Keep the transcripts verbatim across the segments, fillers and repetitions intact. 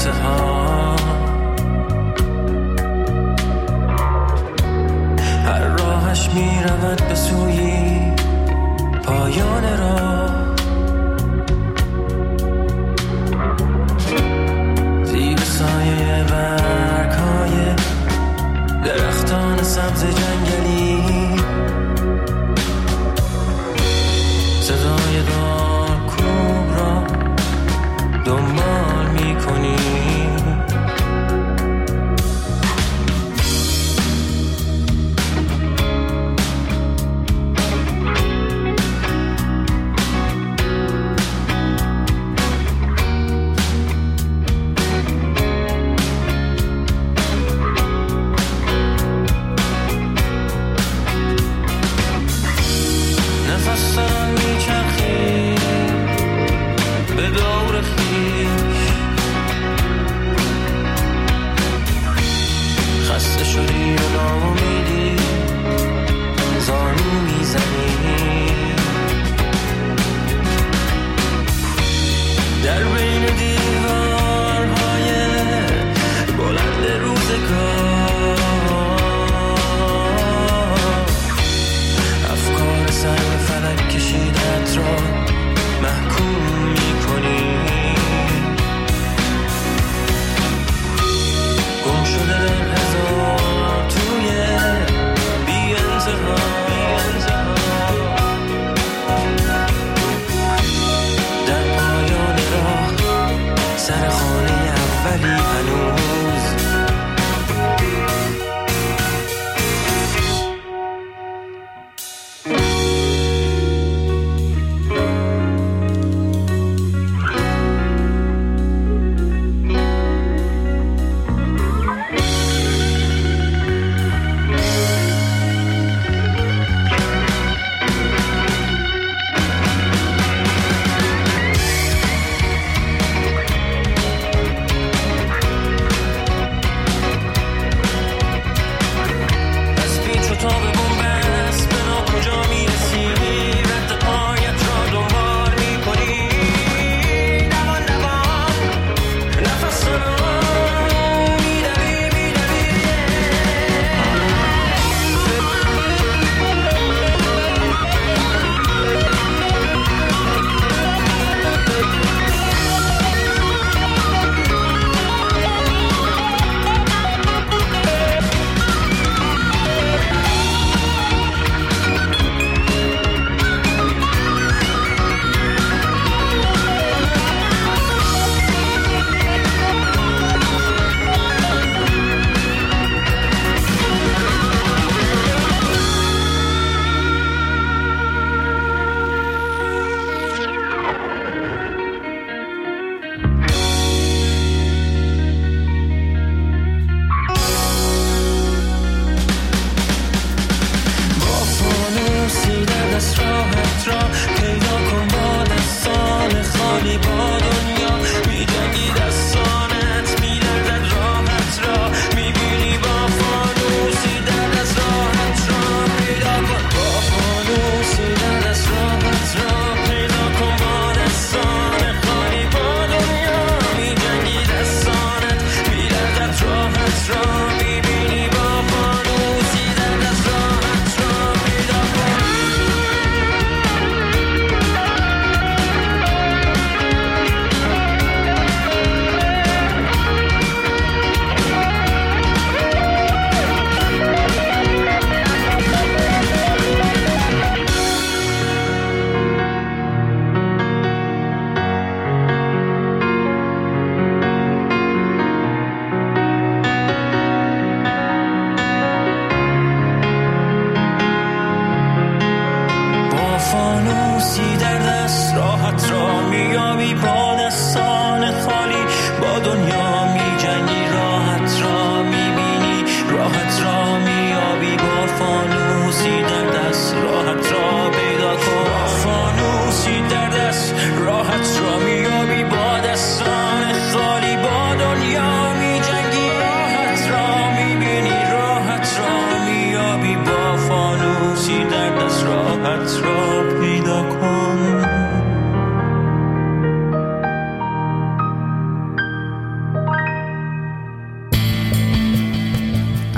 انتها، هر راهش می رود به سوی پایان راه. زیر سایه برگ‌های درختان سبز جنگلی، صدای دارکوب را دنبال می کنی.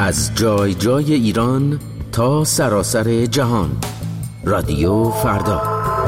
از جای جای ایران تا سراسر جهان. رادیو فردا.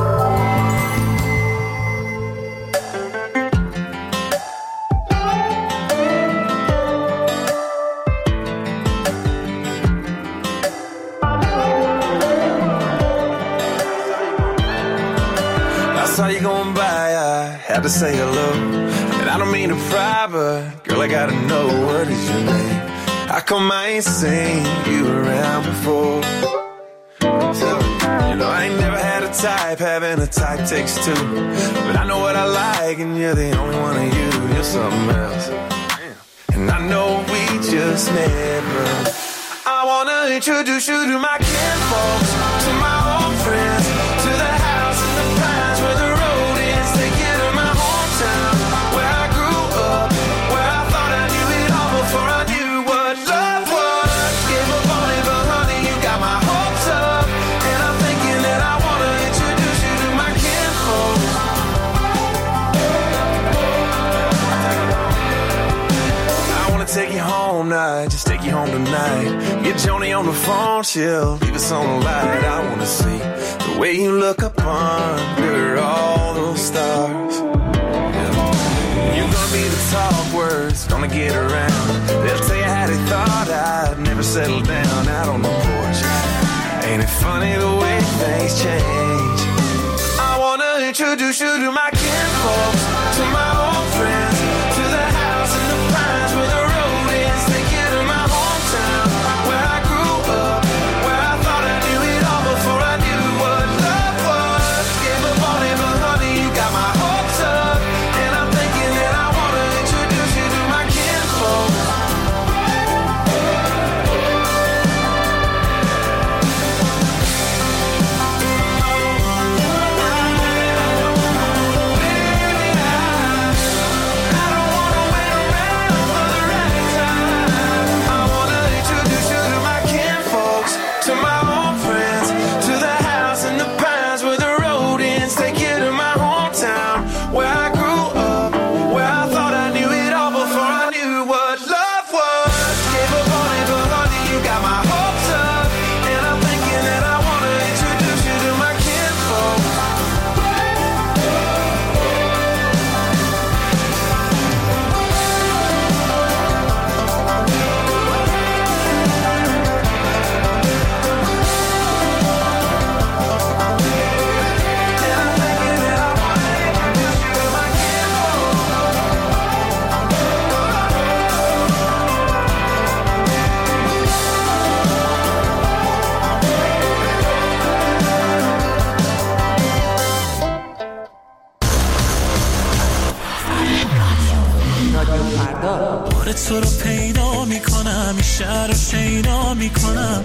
Saw you going by, I had to say hello. And I don't mean to pry, but girl, I gotta know, what is your name? How come I ain't seen you around before? So, you know, I ain't never had a type, having a type takes two. But I know what I like, and you're the only one of you. You're something else. And I know we just never. I wanna introduce you to my kinfolks, to my old friends, to the house in the pines where the road is. Take you to my hometown, where I grew up, where I thought I knew it all before I knew what love was. Gave up on it, but honey, you got my hopes up. And I'm thinking that I wanna introduce you to my kinfolks. I wanna take you home now, just take you home tonight. Get Joni on the phone, she'll leave us on the light. I wanna see the way you look up under all those stars. Yeah. You're gonna be the talk words, gonna get around. They'll tell you how they thought I'd never settle down out on the porch. Ain't it funny the way things change? I wanna introduce you to my kinfolks, to my old friends, to the house in the pines where the road is. Take you to my hometown, where I grew up, where I thought I knew it all before I knew what love was. Gave up on it, but honey, you got my hopes up. And I'm thinking that I wanna introduce you to my kinfolks. تو رو پیدا میکنم، این شهر رو شیدا میکنم.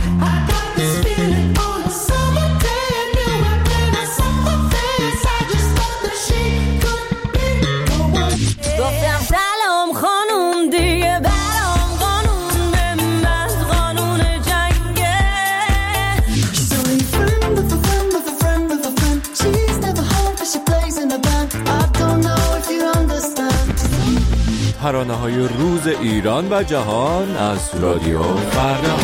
گفتم سلام خانوم، دیگه برام قانون بنداز، قانون جنگه. She's only a friend of a friend of a friend of a friend. She's never home cause she plays in a band. I don't know if you understand. ترانه‌های روز ایران و جهان از رادیو فردا.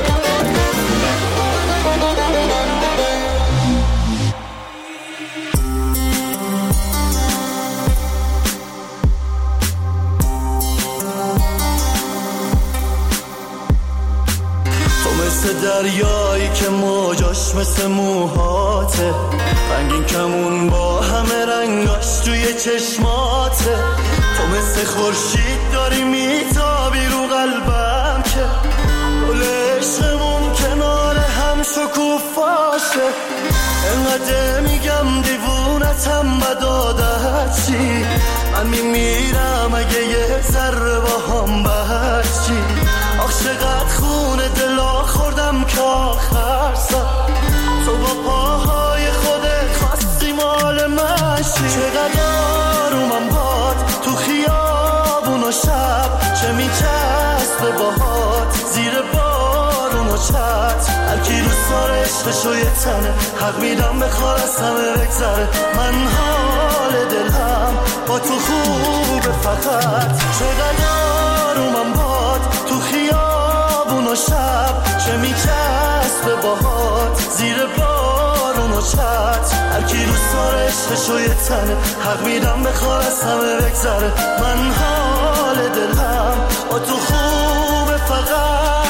دریایی که موجاش مثل موهاته، رنگین کمون با همه رنگاش توی چشماته. تو مثل خورشید داری میتابی رو قلبم که گل عشقمون کنار هم شکوفاشه. انقدر میگم دیوونتم بد عادت چی، من میمیرم اگه یه ذره با هم برچی. آخ چقدر خونه دلا خوردم که آخر سر تو با پاهای خودت خواستی مال من شی. چقدر آرومم باد تو خیابون و شب، چه میچسبه باهات زیر بارون و چت. هرکی رو سار عشقشو یه تنه، حق میدم بخوار از همه بگذره. من حال دلم با تو خوبه فقط. چقدر آرومم باد تو خیابون و شب چه میچسبه باهات زیر بارون و چت هر کی دوست داره عشقشو یه تنه حق میدم بخواه از همه بگذره من حال دلم با تو خوبه فقط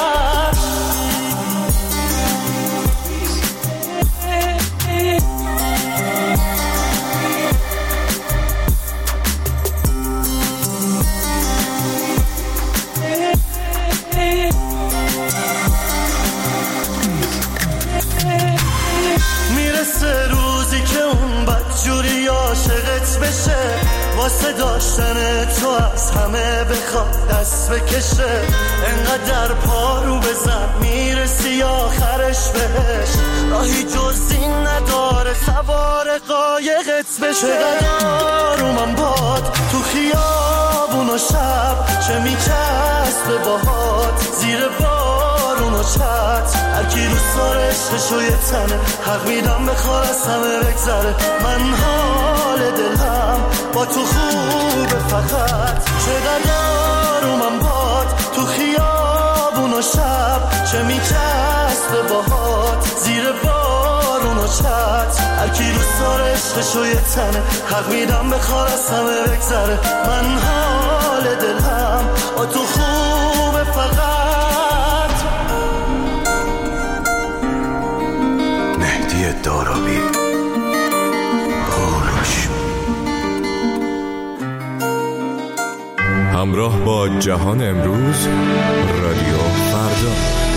میرسه روزی که اون بدجوری عاشقت بشه واسه داشتن تو از همه بخواد دست بکشه انقدر پارو بزن میرسی آخرش بهش راهی جز این نداره سوار قایقت بشه چقدر آرومم باد تو خیابون و شب چه میچسبه باهات زیر بارون و چت هر کی دوست داره عشقشو یه تنه حق میدم بخواه از همه بگذره من حال دلم با تو خوبه فقط چقدر آرومم باد تو خیابون و شب چه میچسبه باهات زیر بارون و چت هر کی دوست داره عشقشو یه تنه حق میدم بخواه از همه بگذره من حال دلم با تو خوبه فقط مهدی دارابی هوروش همراه با جهان امروز رادیو فردا.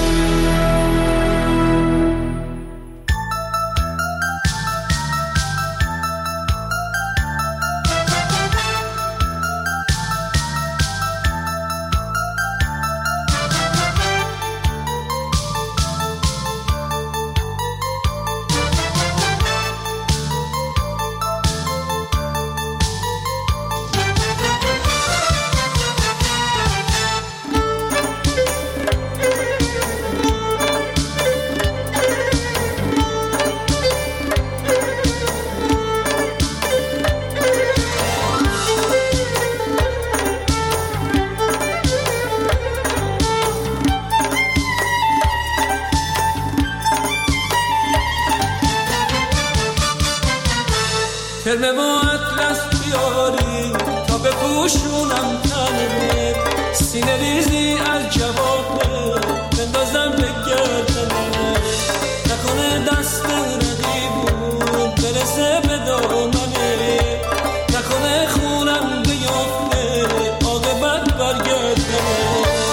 ترمه با اطلس بیاری تا بپوشونم تنه سینه ریزی از جوابه بندازم به گردنه نکنه دست رقیبون برسه به دامنه نکنه خونم بیافته عاقبت برگردنه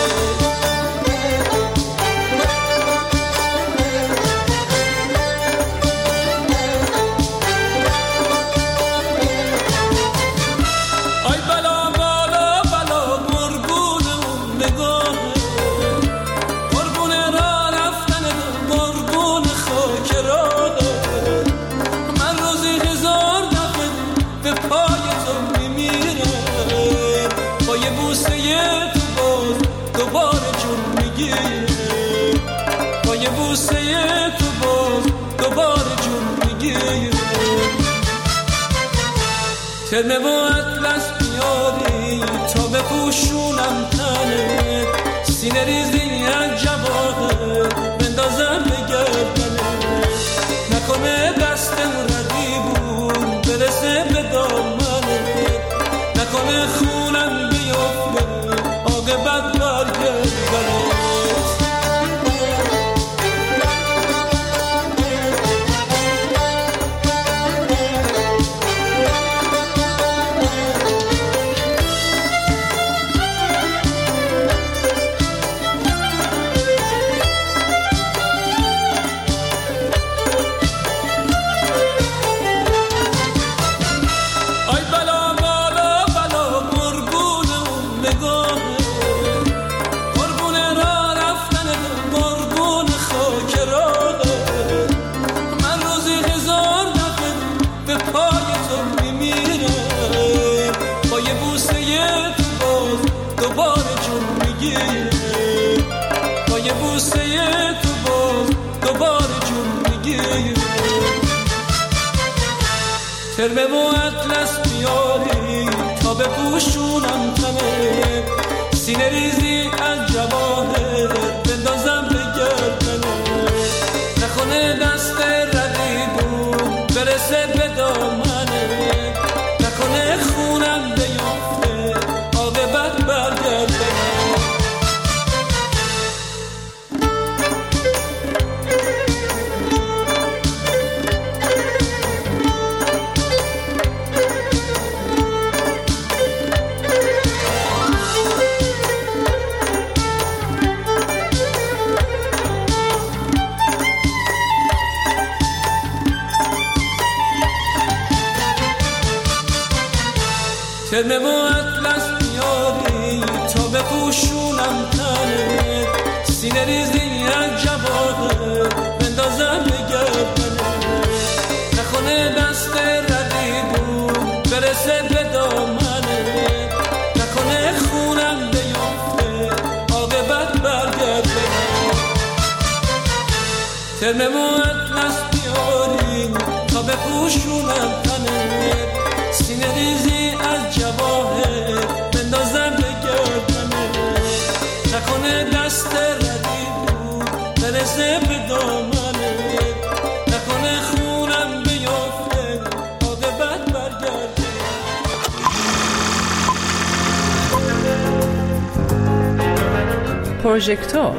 ترمه با اطلس بیاری تا بپوشونم تنه سینه ریزی از جواهر بندازم به گردنه نکنه دستم رقیبون برسه به دامنه نکنه خونم بیافته عاقبت برگردنه ترمه و اطلس بیاری تا بپوشونم تنه سینه ریزی از جواهر بندازم ترمه و اطلس بیاری تا بپوشونم تنه، سینه ریزی از جواهر بندازم به گردنه، نکنه دست ردیدون برسه به دامنه، نکنه خونم بیفته عاقبت برگرده. ترمه و اطلس بیاری تا بپوشونم تنه، سینه ریزی از جواهر بندازم به گردنه، نکنه دست ردیدون برسه به دامنه، نکنه خونم بیفته عاقبت برگرده. پروژکتور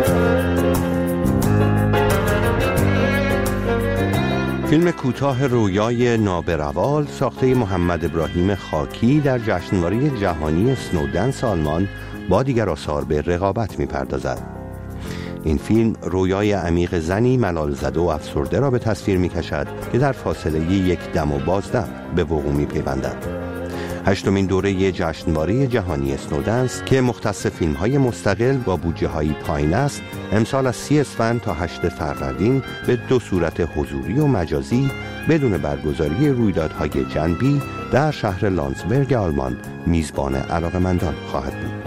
فیلم کوتاه رویای نابروال ساخته محمد ابراهیم خاکی در جشنواره جهانی اسنودنس آلمان با دیگر آثار به رقابت می‌پردازد. این فیلم رویای عمیق زنی ملال زده و افسرده را به تصویر می‌کشد که در فاصله یک دم و بازدم به وقوع می‌پیوندد. هشتمین دوره جشنواره جهانی اسنودنس که مختص فیلم‌های مستقل با بودجه‌های پایین است، امسال از سی اسفند تا هشت فروردین به دو صورت حضوری و مجازی بدون برگزاری رویدادهای جنبی در شهر لانسبرگ آلمان میزبان علاقه‌مندان خواهد بود.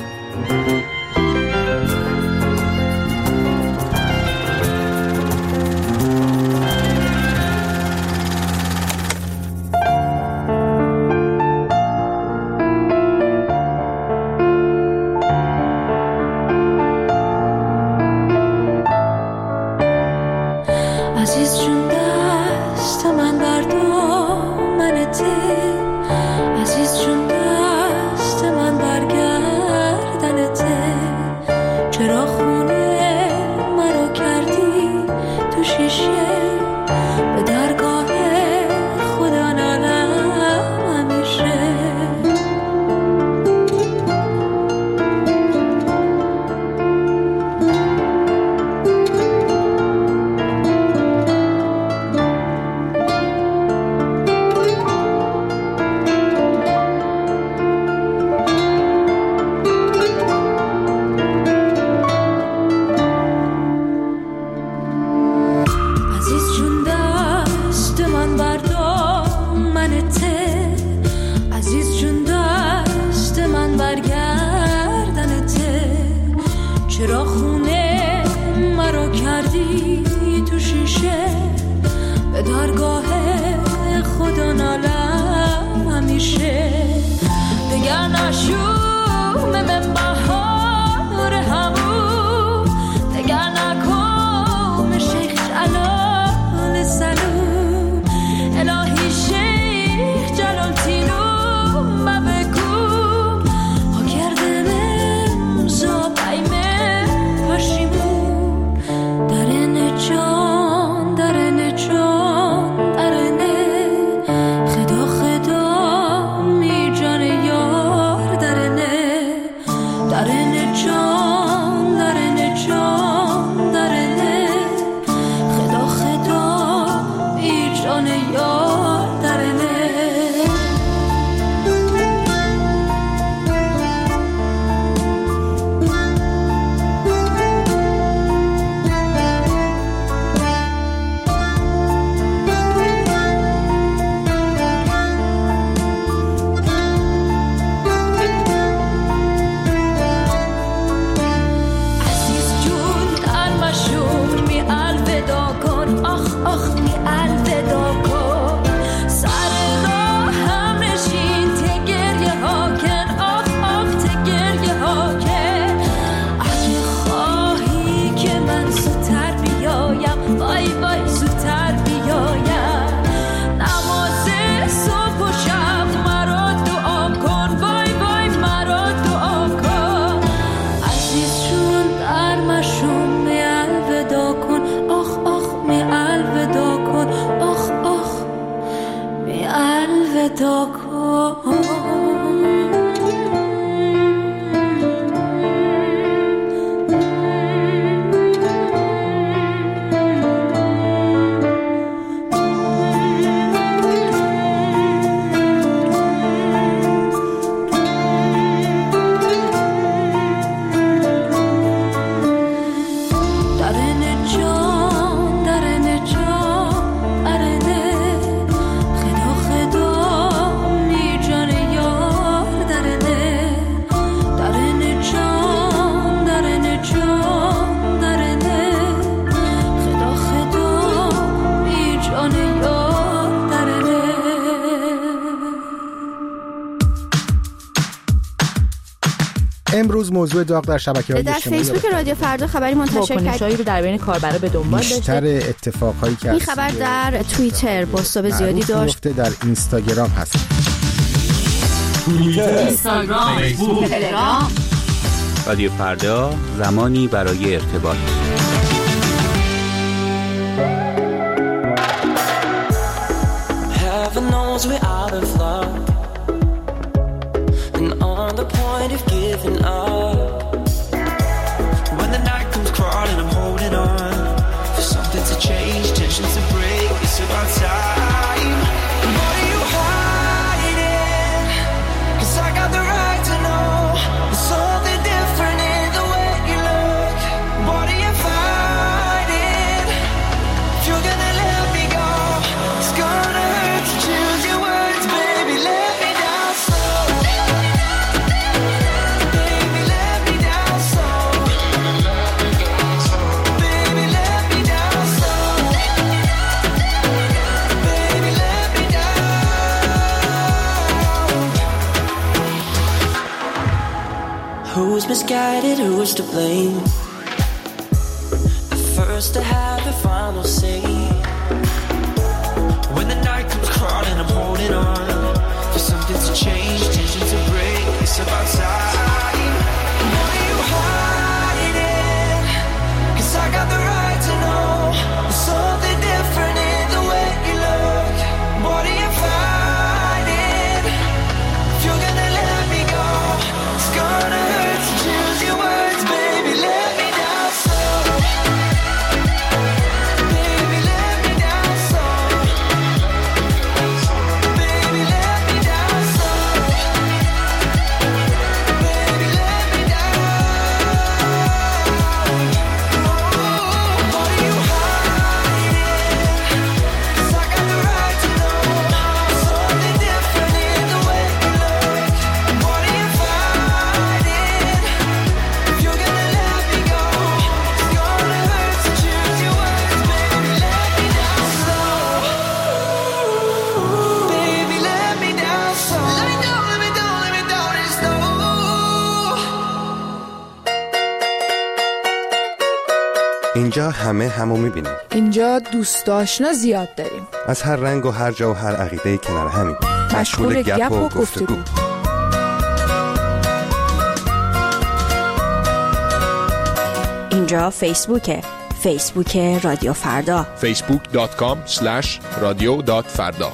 عزیز جون دست من بردار منته، عزیز جون دست من برگردنته، چرا خونه مرا کردی تو شیشه به درگاه خدا نالم همیشه. چرا خونه مرا کردی تو شیشه به درگاه خدا نالم همیشه. دگر نشوم من بهار همون، دگر نکن شیخ جلال سلوم، الهی شیخ جلال تینوم و بگو ها کردم امزا بایمه پشیمون. درن جان درن جان درنه خدا خدا می امروز موضوع داغ در شبکه‌های در اجتماعی فیسبوک رادیو فردا خبری منتشر کرد رو در بین کاربرا به دنبال داشته. بیشتر اتفاقایی که این خبر در توییتر بازتاب زیادی داشت. در اینستاگرام هست. توییتر، اینستاگرام، فیسبوک، تلگرام. رادیو فردا، زمانی برای ارتباط. Heaven knows we're out of luck and on the point of giving up. When the night comes crawling, I'm holding on for something to change, tensions to break. It's about time. What are you hiding? 'Cause I got the right to know. There's something different in the way you look. What are you fighting? If you're gonna let me go, it's gonna hurt to choose your words, baby. Let me down slow. Baby, let me down slow. Baby, let me down slow. Baby, let me down. Who's misguided? Who's to blame? The first to have the final say. When the night comes crawling, I'm holding on for something to change, tension to break. It's about time. What are you hiding? 'Cause I got the right to know. There's something different in the way you look. What are you fighting? If you're gonna let me go, it's gonna hurt to choose your words, baby. Let me down slow. Baby, let me down slow. Baby, let me down slow. Baby, let me down. What are you hiding? 'Cause I got the right to know. Something different in the way you look. What are you fighting? If you're gonna let me go, it's gonna hurt to choose your words, baby. Let me down slow. Baby, let me down slow. Let me down, let me down, let me down, it's slow. اینجا همه همو میبینیم. اینجا دوست آشنا زیاد داریم. از هر رنگ و هر جا و هر عقیده کنار همین. مشغول گپ و گفتگو. اینجا فیسبوکه. فیسبوک رادیو فردا. فیسبوک دات کام اسلش رادیو دات فردا.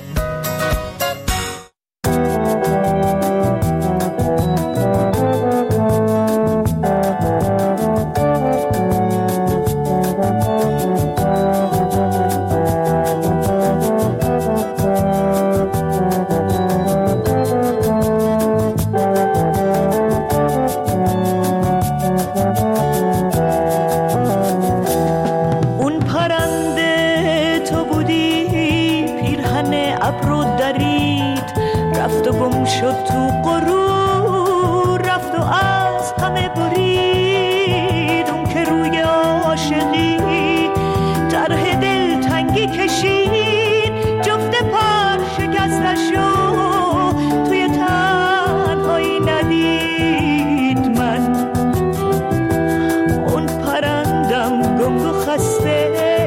اون پرنده تو بودی، پیرهن ابر و درید، رفت و گم شد تو غرور، رفت و از همه برید. اون که روی عاشقی طرح دلتنگی کشید، جفت پر شکستش رو توی تنهایی ندید. من اون پرندم گنگ و خسته،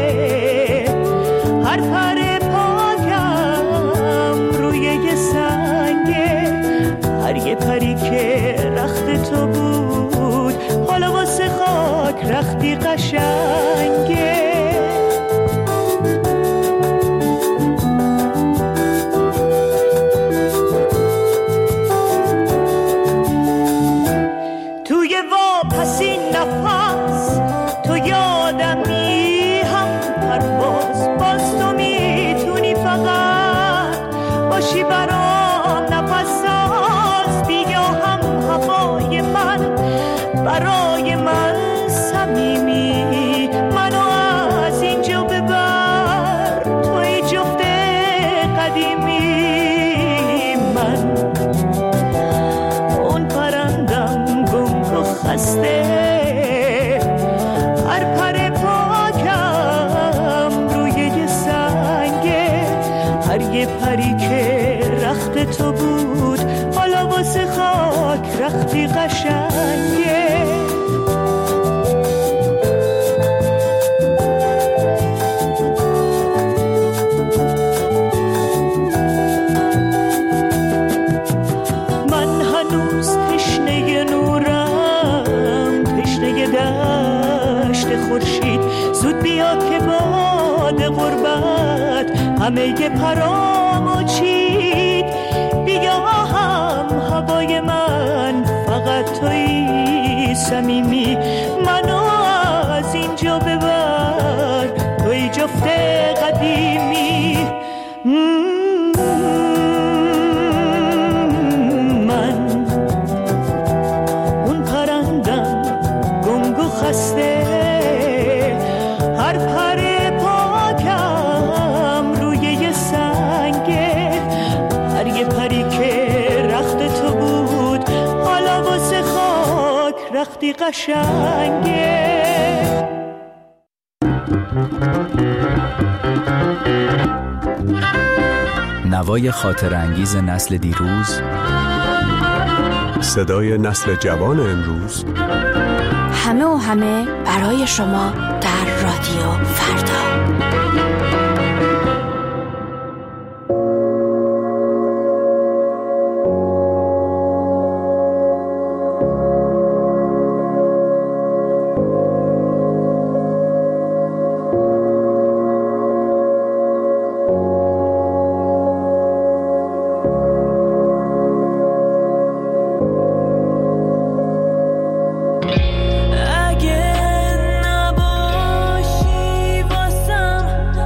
هر پر پایم روی یه سنگه، هر یه پری که رخت تو بود حالا واسه خاک رختی قشنگه. توی واپسی نفس تو یادمی، هم پرواز باز تو میتونی فقط باشی برام نفس ساز. بیا هم هوای من برای من صمیمی، منو از اینجا ببر توی جفت قدیمی. من اون پرندم گنگ و خسته، رختی قشنگه. من هنوز تشنه نورم، تشنه دشت خورشید. زود بیا که باد غربت همه پرامو چید. بیا هم هوای من فقط توی صمیمی. منو از اینجا ببر توی جفت قدیمی. من اون پرندم گنگ و خسته، هر پر پاکم روی یه سنگه. هر یه پری که رخت تو بود حالا واسه خاک رختی قشنگه. نوای خاطر انگیز نسل دیروز، صدای نسل جوان امروز، همه و همه برای شما در رادیو فردا. اگه نباشی واسم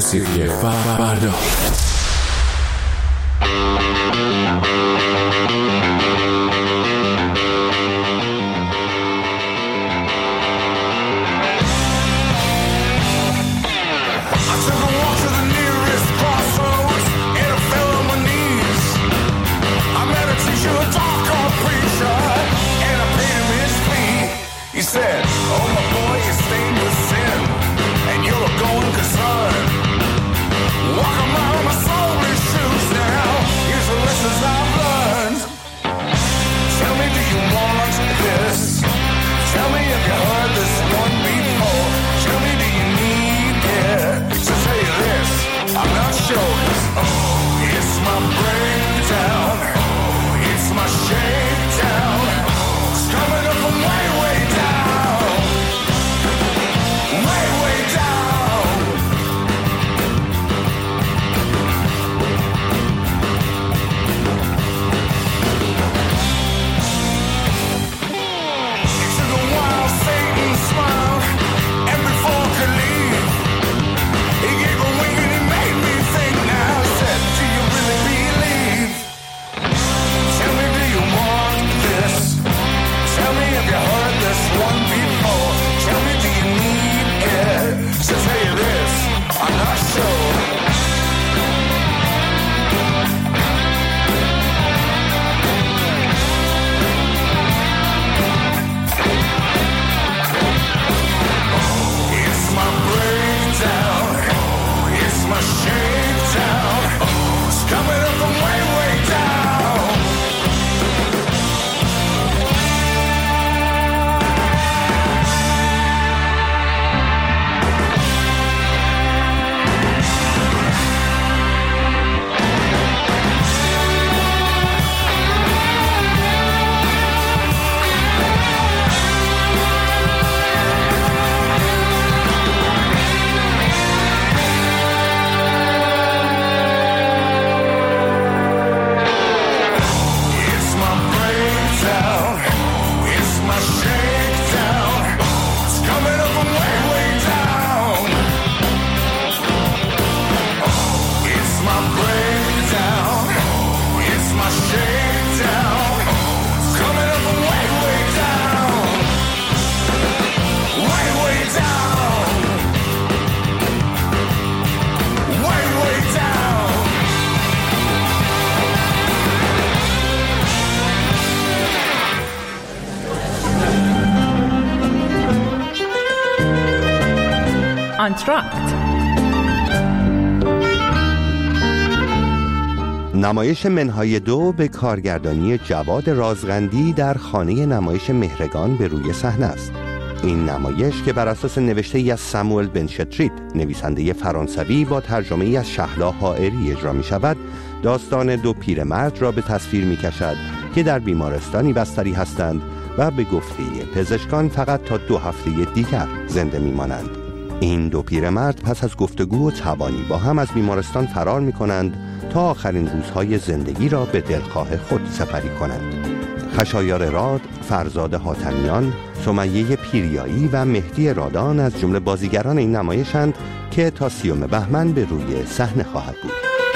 موسیقی فردا. آنتراکت. نمایش منهای دو به کارگردانی جواد رازغندی در خانه نمایش مهرگان به روی صحنه است. این نمایش که بر اساس نوشته ای از ساموئل بنشتریت نویسنده فرانسوی با ترجمه ای از شهلا حائری اجرا می شود، داستان دو پیرمرد را به تصویر می کشد که در بیمارستانی بستری هستند و به گفته پزشکان فقط تا دو هفته دیگر زنده می مانند. این دو پیرمرد پس از گفتگو و تبانی با هم از بیمارستان فرار می کنند تا آخرین روزهای زندگی را به دلخواه خود سپری کنند. خشایار راد، فرزاد حاتمیان، سمیه پیریایی و مهدی رادان از جمله بازیگران این نمایشند که تا سیوم بهمن به روی صحنه خواهد بود.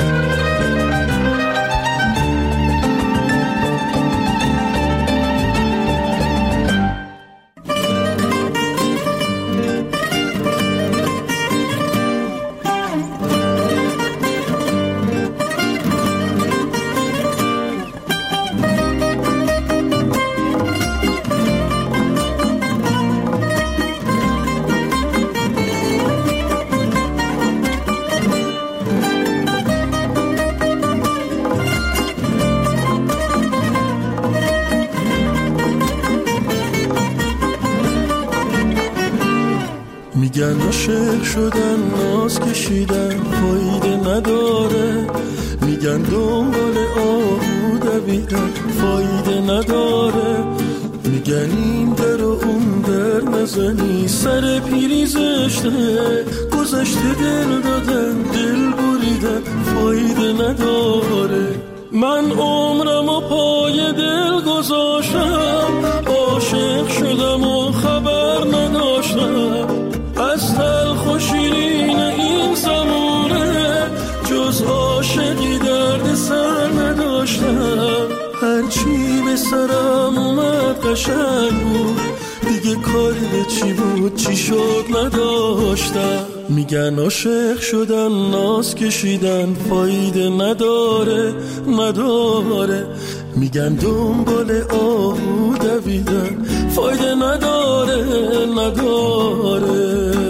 میگن عاشق شدن ناز کشیدن فایده نداره، میگن دنبال آهو دویدن فایده نداره، میگن این در و اون در نزنی سر پیری زشته، گذشته دل دادن دل بریدن فایده نداره. من عمرم و پای دل گذاشتم، عاشق شدم و خبر نداشتم از تلخ و شیرین این زمان سرم اومد قشنگ بود، دیگه کاری به چی بود چی شد نداشتم. میگن عاشق شدن ناز کشیدن فایده نداره نداره، میگن دنبال آهو دویدن فایده نداره نداره.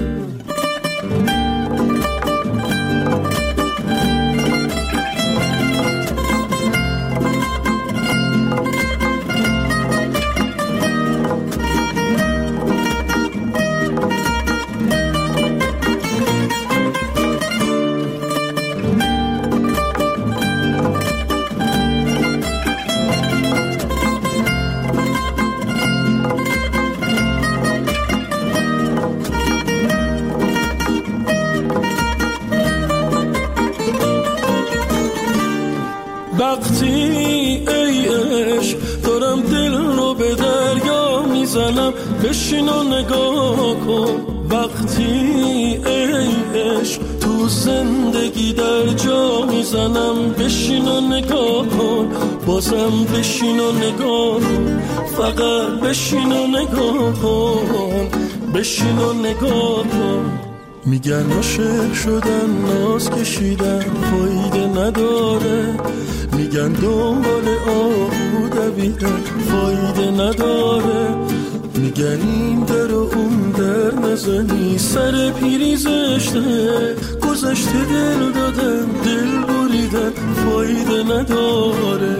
وقتی ای عشق دارم دل رو به دریا میزنم بشین و نگاه کن، وقتی ای عشق تو زندگی در جا میزنم بشین و نگاه کن، بازم بشین و نگاه کن، فقط بشین و نگاه کن، بشین و نگاه کن. میگن عاشق شدن ناز کشیدن فایده نداره، میگن دنبال آهو دویدن فایده نداره، میگن این در و اون در نزنی سر پیری زشته، گذشته دل دادن دل بریدن فایده نداره.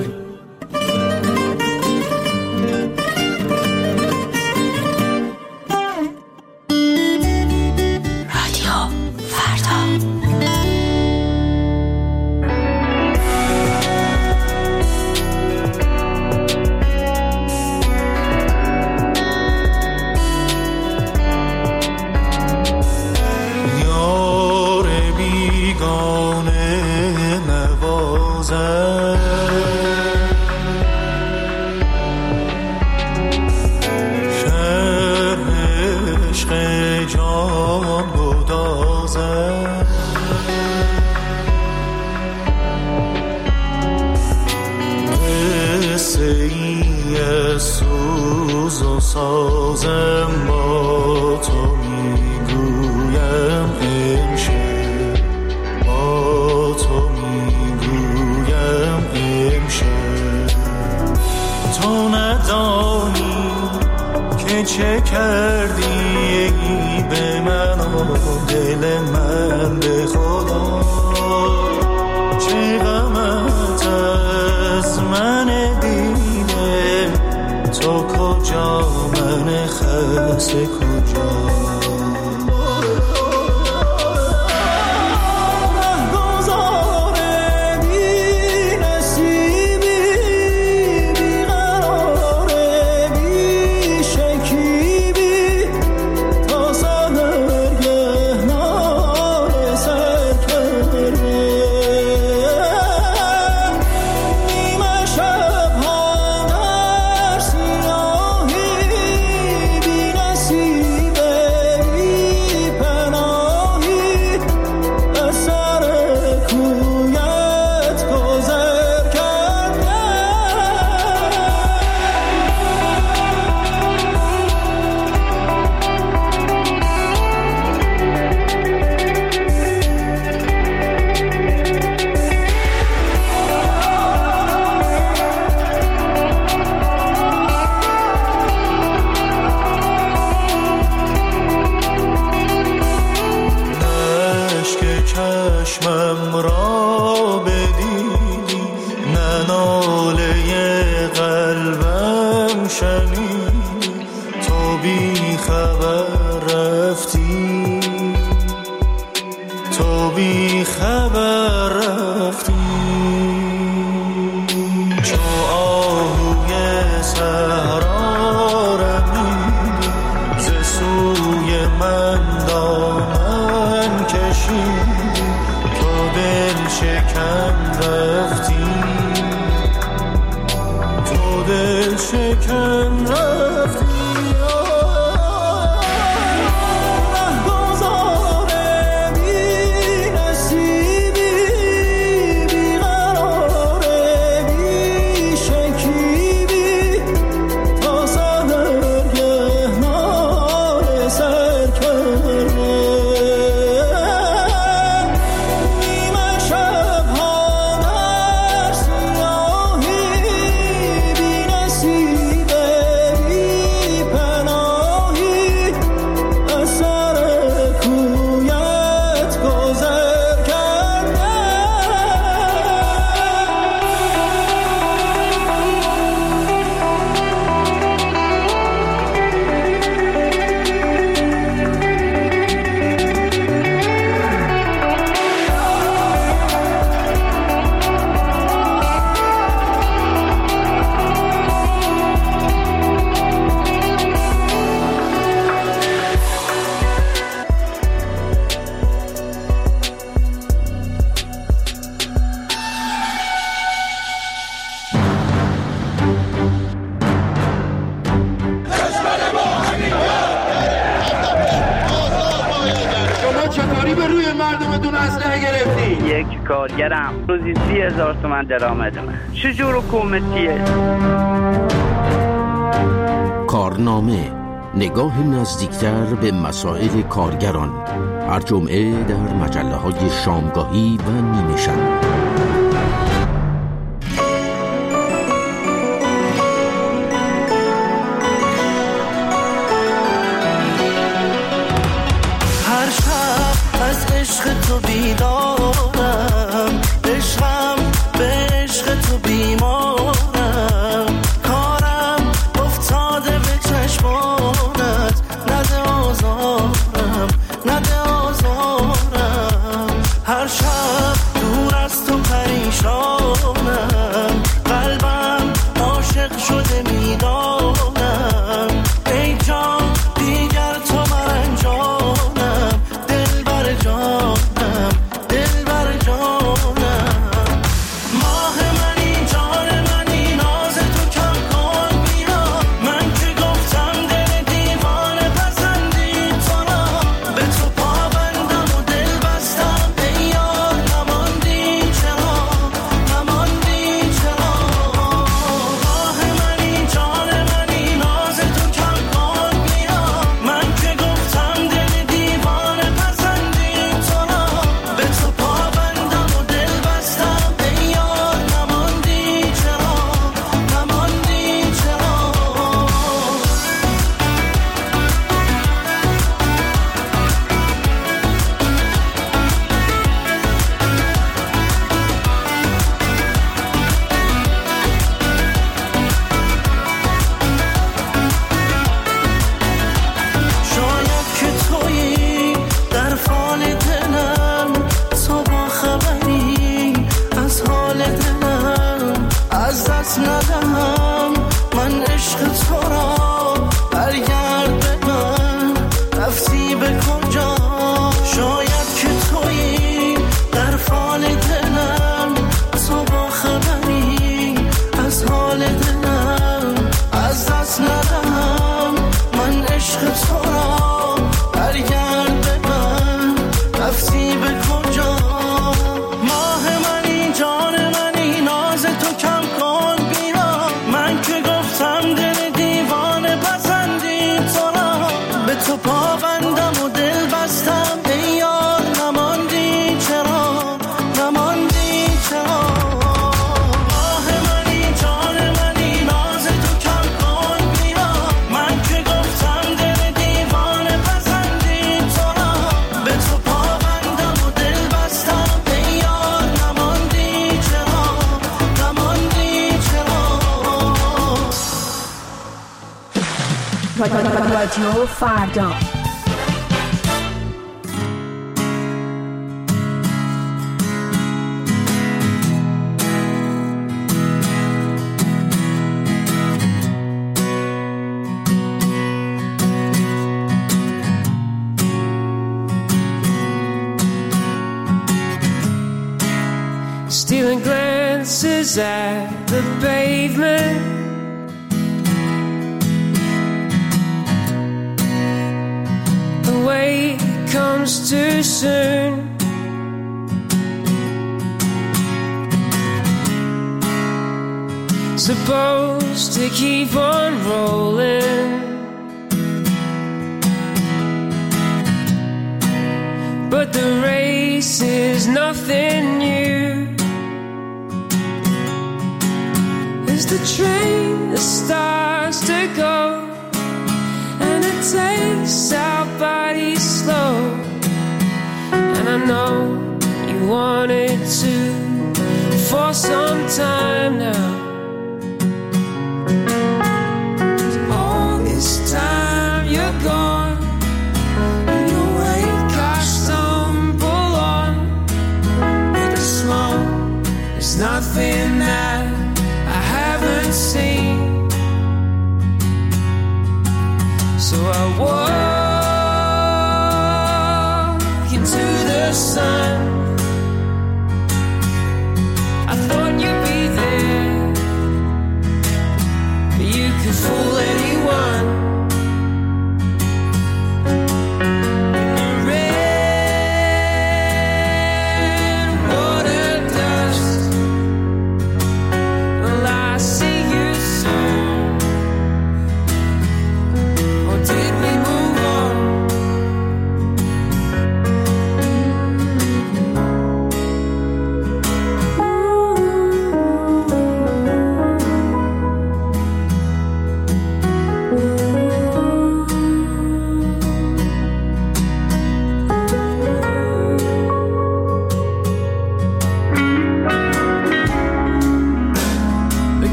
چه کردی به من و دل من به خدا، چه غمت از من دیده، تو کجا من خسته کجا. چشمم را بدیدی، نه ناله قلبم شنیدی، تو بی خبر رفتی، تو بی خبر رفتی، چو آهوی صحرا رمیدی، ز سوی من دامن کشیدی، دل شکن رفتی، تو دل شکن رفتی. بی قراره بی شکیبی، مردمتون اسلحه گرفتین؟ یک کارگرم روزی سی هزار تومن درآمدمه. چجور حکومتیه؟ کارنامه، نگاه نزدیکتر به مسائل کارگران، هر جمعه در مجله های شامگاهی و نیمه شب. هر شب از عشق تو بیدارم، عشقم به عشق تو بیمارم، کارم افتاده به چشمانت، نده آزارم نده آزارم. هر شب دور از تو پریشانم، قلبم عاشق شده میدانم، ای جان دیگر تو مرنجانم، دل بر جانم دل بر جانم. ماه منی جان منی ناز تو کم کن بیا، من که گفتم دل دیوانه پسندی تو را، به تو پابندم و دل بستم ای یار، نماندی چرا نماندی چرا. ماه منی جان منی ناز تو کم کن بیا، من که گفتم دل دیوانه پسندی تو را، به تو پابندم و دل بستم ای یار، نماندی چرا نماندی چرا. شاید که تویی در فال دلم، تو با خبری از حال دلم، از دست ندهم من عشق تو را، برگرد به من رفتی به کجا. شاید که تویی در فال دلم، تو با خبری از حال دلم، از دست ندهم من عشق تو را، برگرد به من رفتی به کجا. ماه منی جان منی ناز تو کم کن بیا، من که گفتم دل دیوانه پسندی تو را، به تو پابندم و دل بستم ای یار، نماندی چرا نماندی چرا. ماه منی جان منی ناز تو کم کن بیا، من که گفتم دل دیوانه پسندی تو را، به تو پابندم و دل بستم ای یار، نماندی چرا نماندی چرا. رادیو فردا. Stealing glances at the pavement, the wait comes too soon. Supposed to keep on rolling, but the race is nothing new. As the train that starts to go, and it takes our bodies slow, and I know you wanted to for some time now. All this time you're gone, in your wake I stumble on, with the smoke there's nothing that I haven't seen. So I walk into the sun. I thought you'd be there, but you could fool anyone. In your red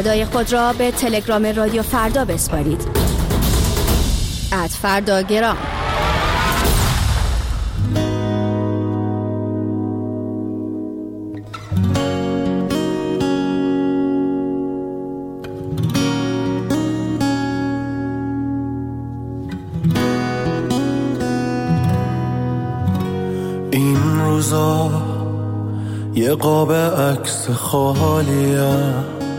صدای خود را به تلگرام رادیو فردا بسپارید. ات فرداگرام. این روزا یه قاب عکس خالیم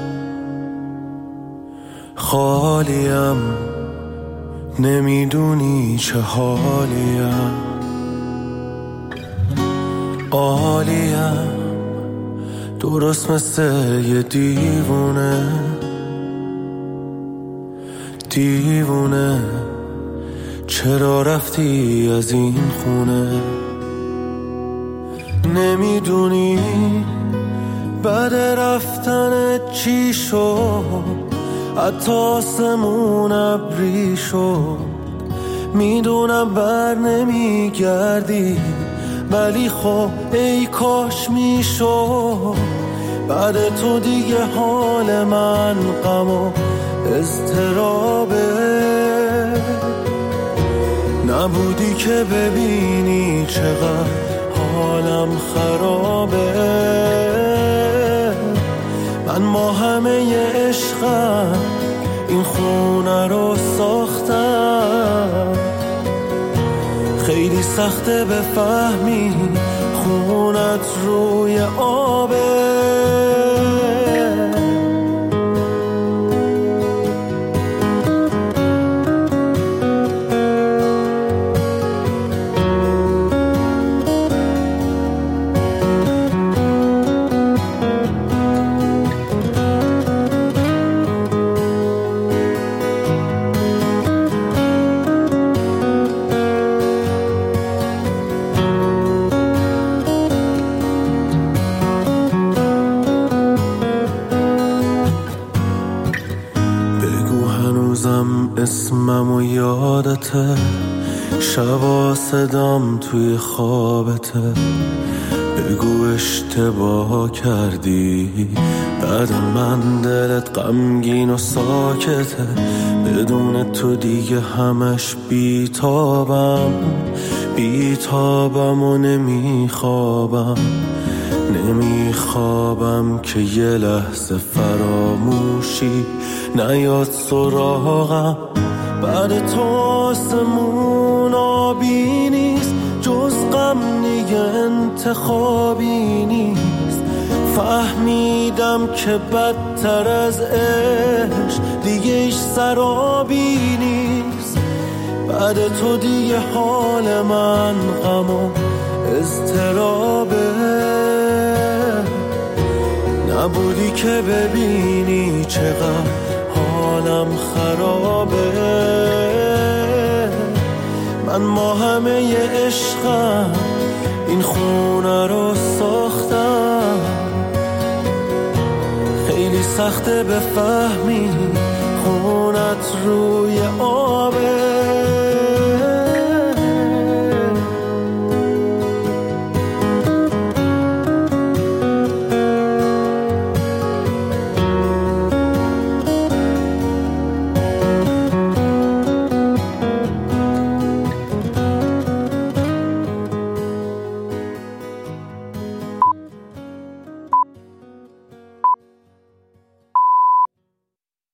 خالیم نمیدونی چه حالیم عالیم درست مثل یه دیوونه دیوونه چرا رفتی از این خونه نمیدونی بعد رفتن چی شد حتی آسمون ابری شد میدونم بر نمیگردی ولی خب ای کاش میشد بعد تو دیگه حال من غم و اضطرابه نبودی که ببینی چقدر حالم خرابه من با همه عشقم این خونه رو ساختم خیلی سخته بفهمی خونت روی آبه اسمم و یادته شبا صدام توی خوابته بگو اشتباه کردی بعد من دلت غمگین و ساکته بدون تو دیگه همش بیتابم بیتابم و نمیخوابم نمیخوابم که یه لحظه فراموشی نیاد سراغم بعد تو آسمون آبی نیست جز غم دیگه انتخابی نیست فهمیدم که بدتر از عشق دیگه ایش سرابی نیست بعد تو دیگه حال من غم و اضطرابه نبودی که ببینی چقدر حالم خرابه من با همه عشقم این خونه رو ساختم خیلی سخته بفهمی خونت روی آب